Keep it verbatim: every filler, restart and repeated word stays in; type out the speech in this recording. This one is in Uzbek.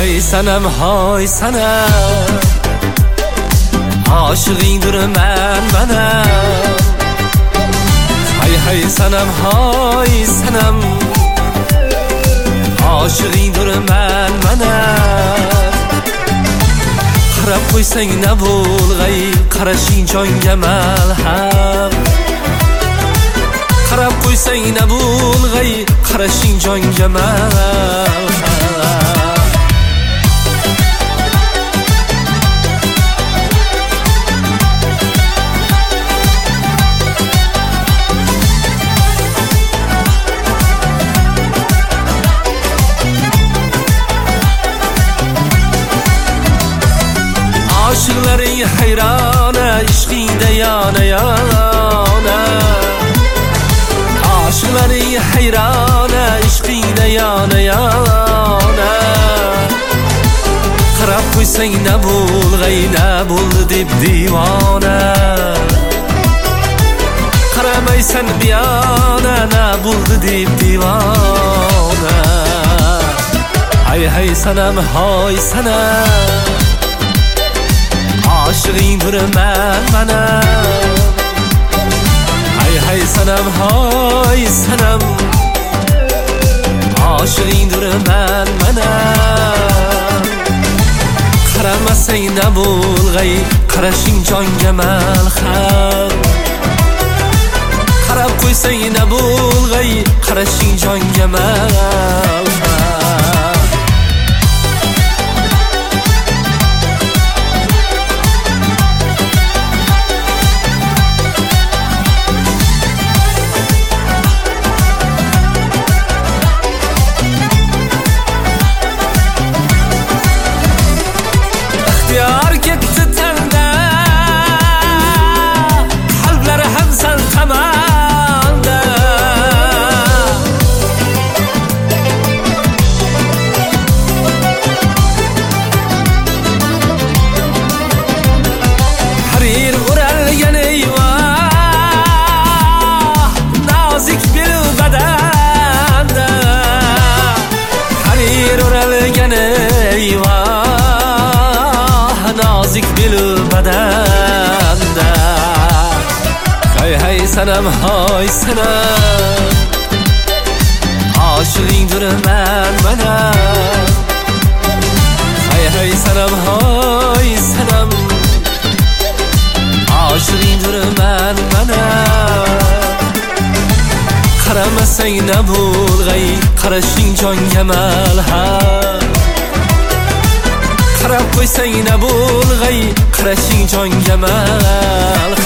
hay sanam hay sanam aşığındırman bana. Hay hay sanam hay sanam aşığındırman bana. Qarab qo'ysang na bo'lg'ay, qarashing jonga malham. Qarab qo'ysang na bo'lg'ay, qarashing jonga malham. Aşıqlaring hayrona, ishqingda yana yana. Aşıqlaring hayrona, ishqingda yana yana. Qarab qo'ysang na bo'lg'ay, na bo'ldi deb divona. Qaramaysan biyona, na bo'ldi deb divona. Hay hay sanam hay sanam aşığındırman bana. Hay hay sanam hay sanam aşığındırman bana. Qaramasang na bo'lg'ay, qarashing jonga malham. Qarab qo'ysang na bo'lg'ay, qarashing jonga malham. İhtiyar ketdi tanda, qalblar ham sal tamanda. Harir o'ralgan eyvah, nozik bir badanda. Harir o'ralgan eyvah, nazik bil badanda. Hay hay sanam hay sanam aşığındırman bana. Hay hay sanam hay sanam aşığındırman bana. Qaramasang na bo'lg'ay, qarashing jonga malham. Qarab qo'ysang na bo'lg'ay, qarashing jonga malham.